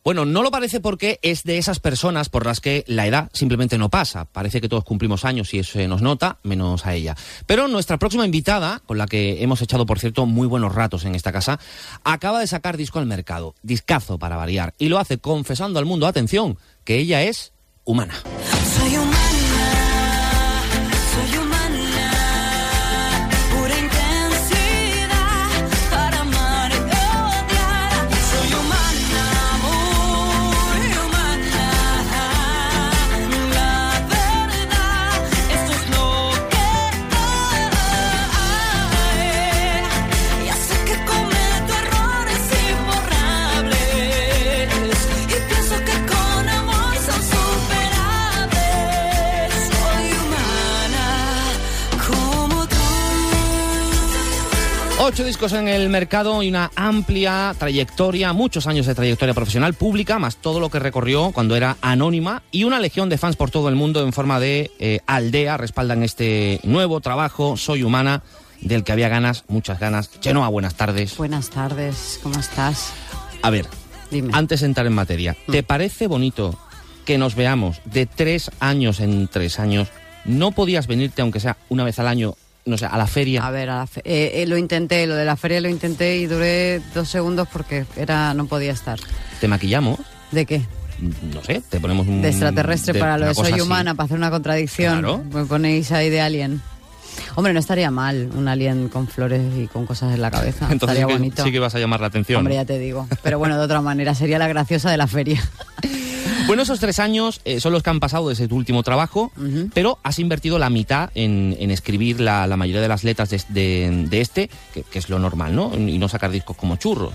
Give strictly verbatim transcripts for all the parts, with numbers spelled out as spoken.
Bueno, no lo parece porque es de esas personas por las que la edad simplemente no pasa. Parece que todos cumplimos años y eso se nos nota, menos a ella. Pero nuestra próxima invitada, con la que hemos echado, por cierto, muy buenos ratos en esta casa, acaba de sacar disco al mercado, discazo para variar, y lo hace confesando al mundo, atención, que ella es humana. Soy humana. Ocho discos en el mercado y una amplia trayectoria, muchos años de trayectoria profesional pública, más todo lo que recorrió cuando era anónima, y una legión de fans por todo el mundo en forma de eh, aldea respaldan este nuevo trabajo, Soy Humana, del que había ganas, muchas ganas. Chenoa, buenas tardes. Buenas tardes, ¿cómo estás? A ver, Dime. Antes de entrar en materia, ¿te Mm. parece bonito que nos veamos de tres años en tres años? ¿No podías venirte, aunque sea una vez al año, no sé, a la feria? A ver, a la fe- eh, eh, lo intenté, lo de la feria lo intenté y duré dos segundos porque era no podía estar. ¿Te maquillamos? ¿De qué? No sé, te ponemos un... De extraterrestre de para lo una de cosa soy así. humana, para hacer una contradicción. Claro. Me ponéis ahí de alien. Hombre, no estaría mal un alien con flores y con cosas en la cabeza. Entonces estaría sí que, bonito. sí que vas a llamar la atención. Hombre, ya te digo. Pero bueno, de otra manera, sería la graciosa de la feria. Bueno, esos tres años eh, son los que han pasado desde tu último trabajo, Ujú. pero has invertido la mitad en, en escribir la, la mayoría de las letras de, de, de este, que, que es lo normal, ¿no? Y no sacar discos como churros.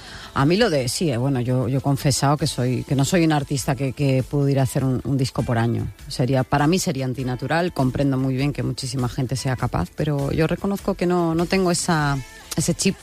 A mí lo de, sí, eh, bueno, yo, yo he confesado que soy que no soy un artista que, que pudiera hacer un, un disco por año. Sería, para mí sería antinatural, comprendo muy bien que muchísima gente sea capaz, pero yo reconozco que no, no tengo esa, ese chip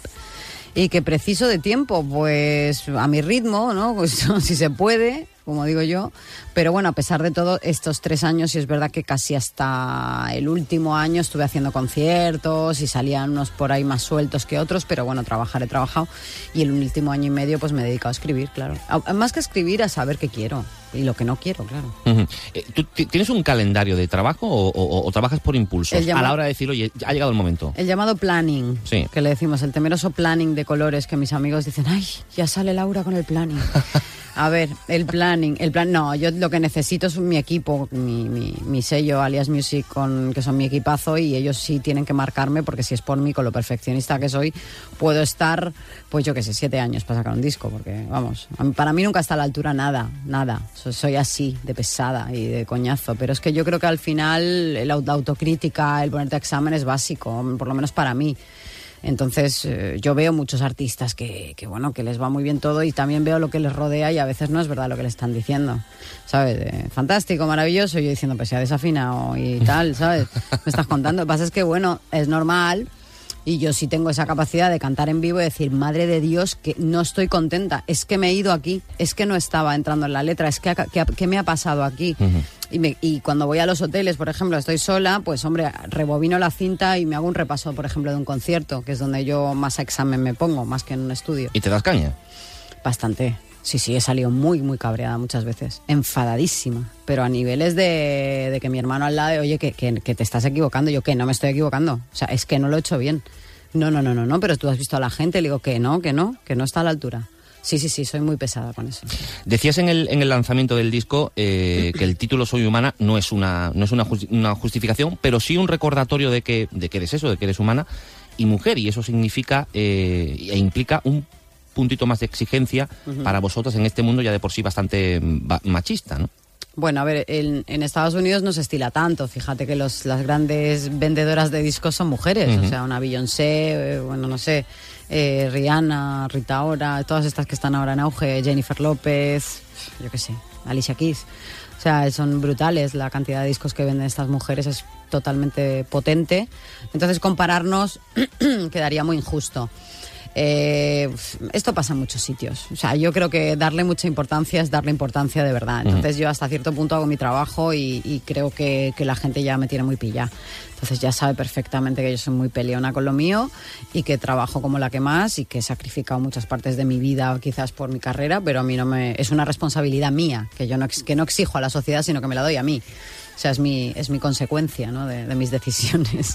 y que preciso de tiempo, pues a mi ritmo, ¿no? Pues si se puede, como digo yo. Pero bueno, a pesar de todo, estos tres años, y es verdad que casi hasta el último año estuve haciendo conciertos y salían unos por ahí más sueltos que otros, pero bueno, trabajar he trabajado. Y el último año y medio pues me he dedicado a escribir, claro. A- más que escribir, a saber qué quiero y lo que no quiero, claro. Ujú. Eh, ¿Tú t- tienes un calendario de trabajo o, o- o trabajas por impulsos? El llama- A la hora de decir, oye, ha llegado el momento. El llamado planning, Sí. que le decimos, el temeroso planning de colores, que mis amigos dicen, ay, ya sale Laura con el planning. A ver, el planning, el plan, no, yo lo que necesito es mi equipo, mi, mi, mi sello Alias Music, con, que son mi equipazo, y ellos sí tienen que marcarme, porque si es por mí, con lo perfeccionista que soy, puedo estar, pues yo qué sé, siete años para sacar un disco, porque vamos, a mí- para mí nunca está a la altura nada, nada, So- soy así, de pesada y de coñazo, pero es que yo creo que al final la aut- autocrítica, el ponerte a examen es básico, por lo menos para mí. Entonces eh, yo veo muchos artistas que, que bueno, que les va muy bien todo, y también veo lo que les rodea y a veces no es verdad lo que le están diciendo, ¿sabes? Eh, fantástico, maravilloso, y yo diciendo, pues se ha desafinado y tal, ¿sabes? Me estás contando. Lo que pasa es que, bueno, es normal, y yo sí tengo esa capacidad de cantar en vivo y decir, madre de Dios, que no estoy contenta, es que me he ido aquí, es que no estaba entrando en la letra, es que, que, que me ha pasado aquí. Ujú. Y, me- y cuando voy a los hoteles, por ejemplo, estoy sola, pues hombre, rebobino la cinta y me hago un repaso, por ejemplo, de un concierto, que es donde yo más a examen me pongo, más que en un estudio. ¿Y te das caña? Bastante. Sí, sí, he salido muy, muy cabreada muchas veces. Enfadadísima. Pero a niveles de, de que mi hermano al lado, oye, que, que, que te estás equivocando. Yo, que no me estoy equivocando. O sea, es que no lo he hecho bien. No, no, no, no, no, pero tú has visto a la gente. Le digo que no, que no, que no está a la altura. Sí, sí, sí, soy muy pesada con eso. Decías en el, en el lanzamiento del disco eh, que el título Soy Humana no es una no es una, justi- una justificación, pero sí un recordatorio de que, de que eres eso, de que eres humana y mujer, y eso significa eh, e implica un puntito más de exigencia Ujú. para vosotras en este mundo ya de por sí bastante mm, machista, ¿no? Bueno, a ver, en, en Estados Unidos no se estila tanto. Fíjate que los, las grandes vendedoras de discos son mujeres. Ujú. O sea, una Beyoncé, eh, bueno, no sé, eh, Rihanna, Rita Ora, todas estas que están ahora en auge, Jennifer López, yo qué sé, Alicia Keys. O sea, son brutales. La cantidad de discos que venden estas mujeres es totalmente potente. Entonces, compararnos quedaría muy injusto. Eh, esto pasa en muchos sitios. O sea, yo creo que darle mucha importancia es darle importancia de verdad. Entonces uh-huh. yo hasta cierto punto hago mi trabajo y, y creo que, que la gente ya me tiene muy pillada. Entonces ya sabe perfectamente que yo soy muy peleona con lo mío y que trabajo como la que más y que he sacrificado muchas partes de mi vida quizás por mi carrera, pero a mí no me... Es una responsabilidad mía, que yo no, que no exijo a la sociedad, sino que me la doy a mí. O sea, es mi, es mi consecuencia, ¿no? de, de mis decisiones.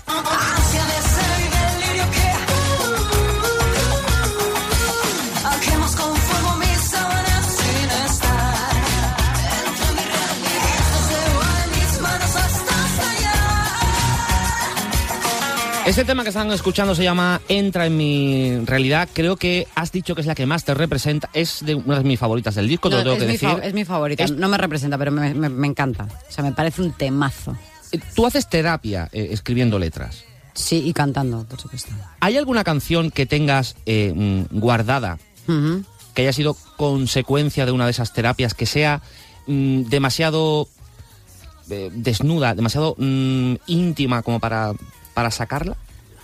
Este tema que están escuchando se llama Entra en mi realidad. Creo que has dicho que es la que más te representa. Es de una de mis favoritas del disco, te no, lo tengo es que mi decir. Fa- es mi favorita. Es... No me representa, pero me, me, me encanta. O sea, me parece un temazo. Tú haces terapia eh, escribiendo letras. Sí, y cantando, por supuesto. ¿Hay alguna canción que tengas eh, guardada uh-huh. que haya sido consecuencia de una de esas terapias, que sea mm, demasiado eh, desnuda, demasiado mm, íntima como para... para sacarla?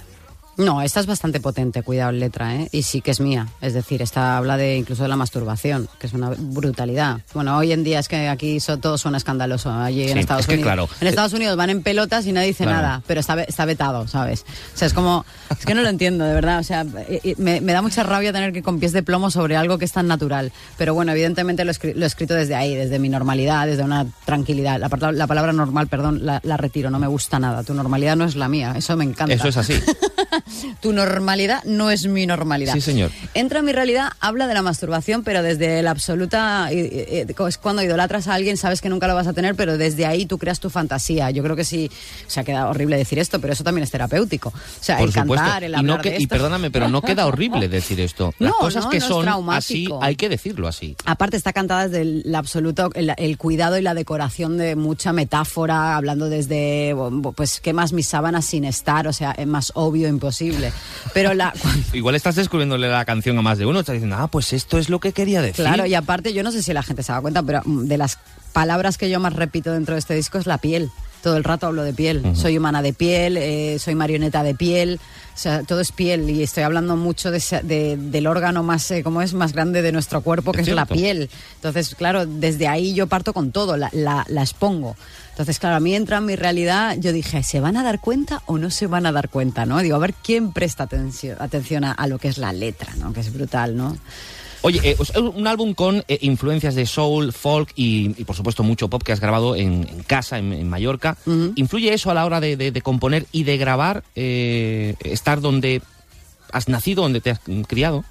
No, esta es bastante potente, cuidado en letra, ¿eh? Y sí que es mía. Es decir, esta habla de incluso de la masturbación, que es una brutalidad. Bueno, hoy en día es que aquí so, todo suena escandaloso. Allí sí, en Estados es que, Unidos. Claro. En Estados Unidos van en pelotas y nadie dice claro. nada, pero está, está vetado, ¿sabes? O sea, es como... Es que no lo entiendo, de verdad. O sea, me, me da mucha rabia tener que ir con pies de plomo sobre algo que es tan natural. Pero bueno, evidentemente lo he, escri- lo he escrito desde ahí, desde mi normalidad, desde una tranquilidad. La, la palabra normal, perdón, la, la retiro, no me gusta nada. Tu normalidad no es la mía, eso me encanta. Eso es así. Tu normalidad no es mi normalidad. Sí, señor. Entra en mi realidad, habla de la masturbación, pero desde la absoluta... Eh, eh, es cuando idolatras a alguien, sabes que nunca lo vas a tener, pero desde ahí tú creas tu fantasía. Yo creo que sí, se ha quedado horrible decir esto, pero eso también es terapéutico. O sea, Por el supuesto. cantar, el hablar y, no que, de esto... y perdóname, pero no queda horrible decir esto. Las no, cosas no, que no son es así, hay que decirlo así. Aparte está cantada desde el, el absoluto, el, el cuidado y la decoración de mucha metáfora, hablando desde, pues, ¿qué más mis sábanas sin estar? O sea, es más obvio imposible. Pero la... Igual estás descubriéndole la canción a más de uno, estás diciendo, ah, pues esto es lo que quería decir. Claro, y aparte, yo no sé si la gente se da cuenta, pero de las palabras que yo más repito dentro de este disco es la piel. Todo el rato hablo de piel. Uh-huh. Soy humana de piel, eh, soy marioneta de piel, o sea, todo es piel. Y estoy hablando mucho de, de, del órgano más, eh, ¿cómo es? Más grande de nuestro cuerpo, que es, es la piel. Entonces, claro, desde ahí yo parto con todo, la, la, la expongo. Entonces, claro, a mí entra en mi realidad, yo dije, ¿se van a dar cuenta o no se van a dar cuenta, no? Digo, a ver quién presta atención, atención a, a lo que es la letra, ¿no? Que es brutal, ¿no? Oye, eh, un álbum con eh, influencias de soul, folk y, y, por supuesto, mucho pop que has grabado en, en casa, en, en Mallorca. Uh-huh. ¿Influye eso a la hora de, de, de componer y de grabar, eh, estar donde has nacido, donde te has criado?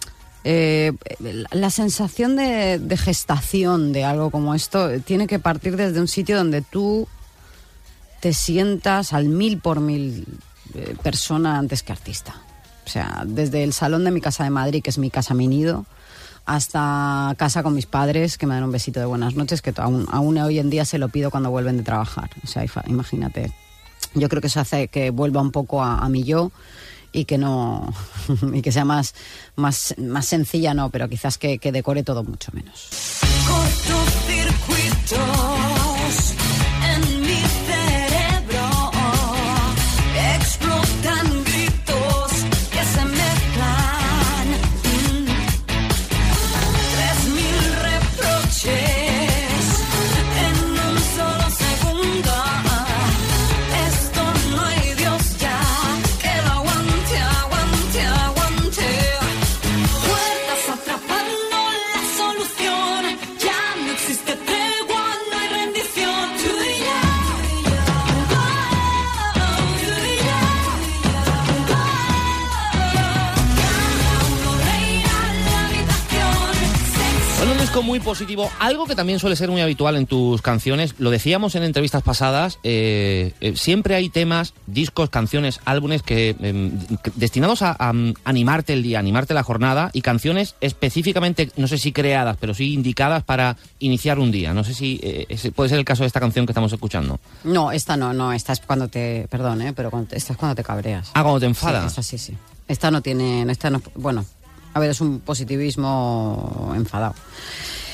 Eh, la sensación de, de gestación de algo como esto tiene que partir desde un sitio donde tú te sientas al mil por mil eh, persona antes que artista. O sea, desde el salón de mi casa de Madrid, que es mi casa, mi nido, hasta casa con mis padres, que me dan un besito de buenas noches, que aún, aún hoy en día se lo pido cuando vuelven de trabajar. O sea, imagínate. Yo creo que eso hace que vuelva un poco a, a mi yo y que no y que sea más, más, más sencilla, no, pero quizás que, que decore todo mucho menos. Cortocircuitos en mi cerebro explotan gritos que se mezclan. Mm. Tres mil reproches. Muy positivo, algo que también suele ser muy habitual en tus canciones, lo decíamos en entrevistas pasadas, eh, eh, siempre hay temas, discos, canciones, álbumes que eh, destinados a, a animarte el día, animarte la jornada, y canciones específicamente, no sé si creadas, pero sí indicadas para iniciar un día. No sé si eh, ese puede ser el caso de esta canción que estamos escuchando. No, esta no, no, esta es cuando te, perdón, eh, pero cuando, esta es cuando te cabreas. Ah, cuando te enfadas. Sí, esta sí, sí. Esta no tiene, esta no, bueno, a ver, es un positivismo enfadado.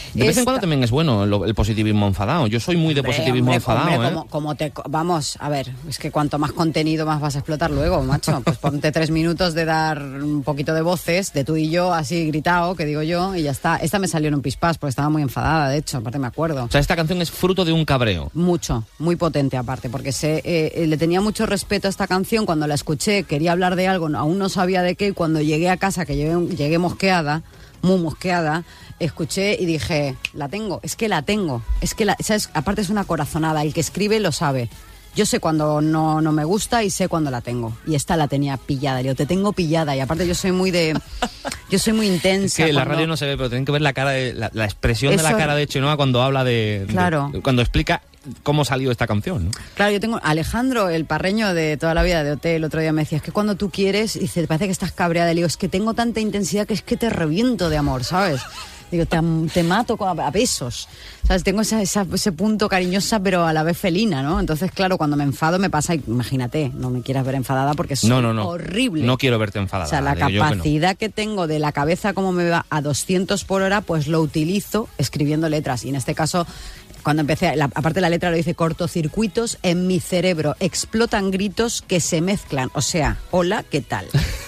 De vez Esta... en cuando también es bueno el, el positivismo enfadado. Yo soy muy de hombre, positivismo hombre, enfadado, hombre, ¿eh? como, como te, vamos, a ver, es que cuanto más contenido más vas a explotar luego, macho. Pues ponte tres minutos de dar un poquito de voces, de tú y yo, así gritado, que digo yo, y ya está. Esta me salió en un pispás porque estaba muy enfadada, de hecho, aparte me acuerdo. O sea, esta canción es fruto de un cabreo. Mucho, muy potente aparte, porque sé, eh, le tenía mucho respeto a esta canción. Cuando la escuché, quería hablar de algo, aún no sabía de qué, y cuando llegué a casa, que llegué, llegué mosqueada, muy mosqueada, escuché y dije, la tengo, es que la tengo, es que la, ¿sabes? Aparte es una corazonada, el que escribe lo sabe. Yo sé cuando no, no me gusta y sé cuando la tengo. Y esta la tenía pillada, yo te tengo pillada. Y aparte yo soy muy de... Yo soy muy intensa. Es que en cuando... la radio no se ve, pero tienen que ver la cara de, la, la expresión Eso... de la cara de Chenoa cuando habla de... Claro. de cuando explica cómo salió esta canción, ¿no? Claro, yo tengo... Alejandro, el parreño de toda la vida de O T, el otro día me decía, es que cuando tú quieres, dice, parece que estás cabreada. Le digo, es que tengo tanta intensidad que es que te reviento de amor, ¿sabes? Digo, te, te mato a besos. ¿Sabes? Tengo esa, esa, ese punto cariñosa, pero a la vez felina, ¿no? Entonces, claro, cuando me enfado me pasa, imagínate, no me quieras ver enfadada porque es no, no, no. horrible. No quiero verte enfadada. O sea, la capacidad que, no. que tengo de la cabeza como me va a doscientos por hora, pues lo utilizo escribiendo letras. Y en este caso, cuando empecé, la, aparte la letra lo dice, cortocircuitos en mi cerebro, explotan gritos que se mezclan. O sea, hola, ¿qué tal?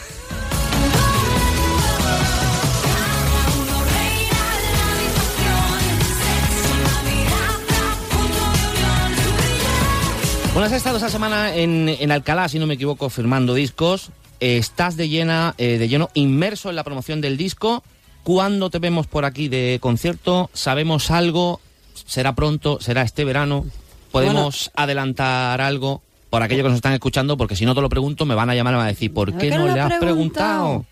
Bueno, has estado esta semana en, en Alcalá, si no me equivoco, firmando discos. Eh, estás de, llena, eh, de lleno inmerso en la promoción del disco. ¿Cuándo te vemos por aquí de concierto? ¿Sabemos algo? ¿Será pronto? ¿Será este verano? ¿Podemos bueno. adelantar algo? Por aquellos que nos están escuchando, porque si no te lo pregunto me van a llamar y me van a decir, ¿por qué no le has preguntado?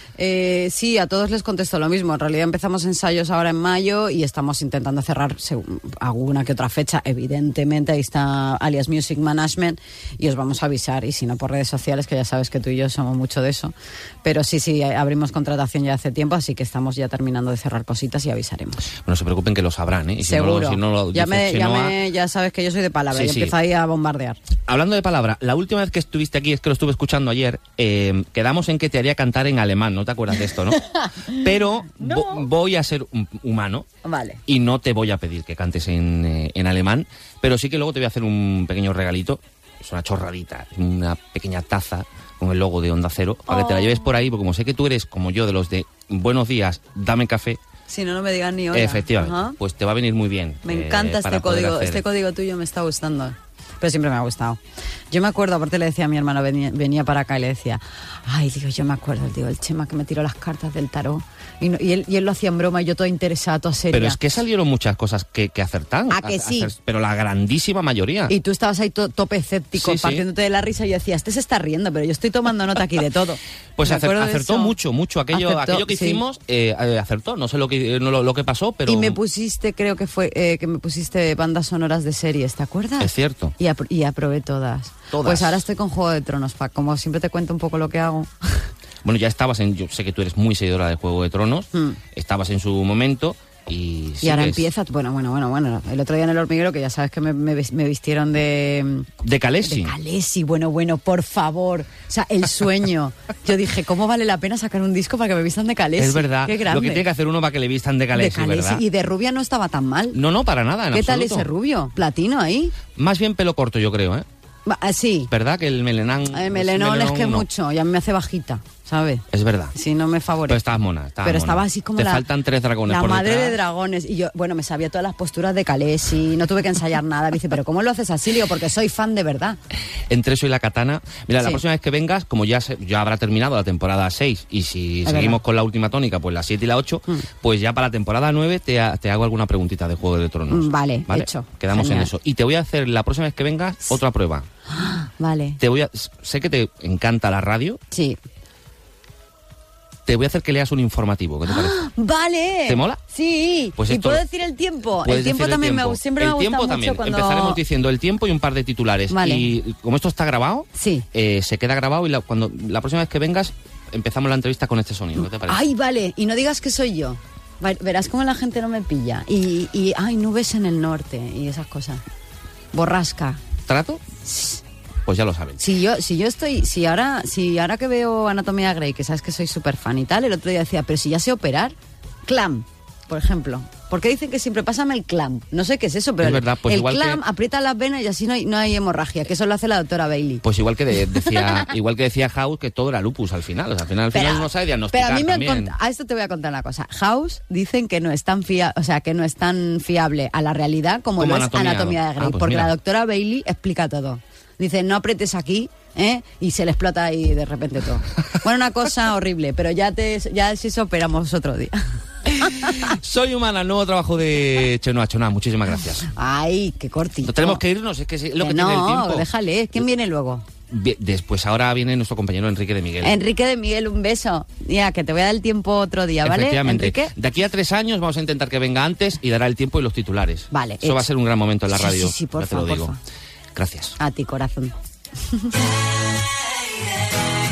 Eh, sí, a todos les contesto lo mismo. En realidad empezamos ensayos ahora en mayo y estamos intentando cerrar alguna que otra fecha. Evidentemente ahí está Alias Music Management y os vamos a avisar. Y si no, por redes sociales, que ya sabes que tú y yo somos mucho de eso. Pero sí, sí, abrimos contratación ya hace tiempo, así que estamos ya terminando de cerrar cositas y avisaremos. Bueno, no se preocupen que lo sabrán, ¿eh? Y si seguro. No, si no lo ya, me, ya, Chenoa... me, ya sabes que yo soy de palabra sí, y sí. empiezo ahí a bombardear. Hablando de palabra, la última vez que estuviste aquí, es que lo estuve escuchando ayer, eh, quedamos en que te haría cantar en alemán, ¿no te acuerdas de esto, no? Pero no. vo- voy a ser un humano vale. y no te voy a pedir que cantes en, eh, en alemán, pero sí que luego te voy a hacer un pequeño regalito. Es una chorradita, una pequeña taza con el logo de Onda Cero, para oh. que te la lleves por ahí, porque como sé que tú eres como yo, de los de buenos días, dame café. Si no, no me digas ni hola. Efectivamente, Ajá. pues te va a venir muy bien. Me encanta eh, este código, hacer... este código tuyo me está gustando. Pero siempre me ha gustado. Yo me acuerdo, aparte le decía a mi hermano, venía, venía para acá y le decía, ay, digo, yo me acuerdo, digo, el Chema que me tiró las cartas del tarot. Y, no, y, él, y él lo hacía en broma y yo toda interesada, toda seria. Pero es que salieron muchas cosas que, que acertan. ¿A que sí? Acer, pero la grandísima mayoría. Y tú estabas ahí to, tope escéptico, sí, partiéndote sí. de la risa y yo decía, este se está riendo, pero yo estoy tomando nota aquí de todo. Pues acer, acertó mucho, mucho. Aquello, acertó, aquello que sí. hicimos, eh, acertó. No sé lo que, no, lo, lo que pasó, pero... Y me pusiste, creo que fue, eh, que me pusiste bandas sonoras de series, ¿te acuerdas? Es cierto. Y, apro y aprobé todas. Todas. Pues ahora estoy con Juego de Tronos, pa, como siempre te cuento un poco lo que hago. Bueno, ya estabas en... Yo sé que tú eres muy seguidora de Juego de Tronos. Mm. Estabas en su momento y... Y ahora empieza... Bueno, bueno, bueno, bueno. El otro día en El Hormiguero, que ya sabes que me, me, me vistieron de... De Khaleesi. De Khaleesi, bueno, bueno, por favor. O sea, el sueño. Yo dije, ¿cómo vale la pena sacar un disco para que me vistan de Khaleesi? Es verdad. Qué grande. Lo que tiene que hacer uno para que le vistan de Khaleesi, de Khaleesi, ¿verdad? Y de rubia no estaba tan mal. No, no, para nada, en ¿Qué absoluto. tal ese rubio? ¿Platino ahí? Más bien pelo corto, yo creo, ¿eh? Sí. ¿Verdad? Que el melenán... El melenón es que no. mucho, ya me hace bajita, ¿sabes? Es verdad. Sí, no me favorece. Pero estabas mona, estabas Pero mona. estaba así como Te la... faltan tres dragones La por madre detrás. de dragones. Y yo, bueno, me sabía todas las posturas de Khaleesi, no tuve que ensayar nada. Dice, ¿pero cómo lo haces así? Digo, porque soy fan de verdad. Entre eso y la katana. Mira, sí. la próxima vez que vengas, como ya, se, ya habrá terminado la temporada seis, y si es seguimos verdad. Con la última tónica, pues la siete y la ocho, mm. pues ya para la temporada nueve te, te hago alguna preguntita de Juego de Tronos. Vale, ¿vale? hecho. Quedamos Genial. en eso. Y te voy a hacer la próxima vez que vengas otra prueba. Vale. Te voy a, sé que te encanta la radio. Sí. Te voy a hacer que leas un informativo, ¿qué te parece? ¡Vale! ¿Te mola? Sí. Pues ¿Y puedo decir el tiempo? El tiempo el también tiempo. me siempre el me gusta mucho también. cuando... Empezaremos diciendo el tiempo y un par de titulares. Vale. Y como esto está grabado, sí. eh, se queda grabado y la, cuando la próxima vez que vengas empezamos la entrevista con este sonido, ¿qué te parece? ¡Ay, vale! Y no digas que soy yo. Verás cómo la gente no me pilla. Y, y ¡ay, nubes en el norte! Y esas cosas. Borrasca. ¿Trato? Pues ya lo saben. Si yo, si yo estoy, si ahora, si ahora que veo Anatomía Grey, que sabes que soy súper fan y tal, el otro día decía, pero si ya sé operar, Clam, por ejemplo. ¿Por qué dicen que siempre pásame el clamp? No sé qué es eso, pero es verdad, pues el igual clamp que... aprieta las venas y así no hay, no hay hemorragia, que eso lo hace la doctora Bailey. Pues igual que de, decía igual que decía House, que todo era lupus al final. O sea, al final, al final Pero- uno sabe diagnosticar Pero a mí me han también. cont- a esto te voy a contar una cosa. House dicen que no es tan fia- o sea, que no es tan fiable a la realidad como, Como lo Anatomía. es Anatomía de Grey, Ah, pues porque mira. la doctora Bailey explica todo. Dice, no apretes aquí, ¿eh? Y se le explota ahí de repente todo. Bueno, una cosa horrible, pero ya te ya si eso operamos otro día. Soy Humana, el nuevo trabajo de Chenoa. Chenoa, muchísimas gracias. Ay, qué cortito. No tenemos que irnos, es que es lo que, Que tiene el no, tiempo. déjale. ¿Quién viene luego? Bien, después ahora viene nuestro compañero Enrique de Miguel. Enrique de Miguel, un beso. Ya, que te voy a dar el tiempo otro día, ¿vale? Efectivamente. Enrique. De aquí a tres años vamos a intentar que venga antes y dará el tiempo y los titulares. Vale, Eso hecho. va a ser un gran momento en la Sí, radio. sí, sí, ya porfa, te lo digo. porfa. Gracias. A ti, corazón.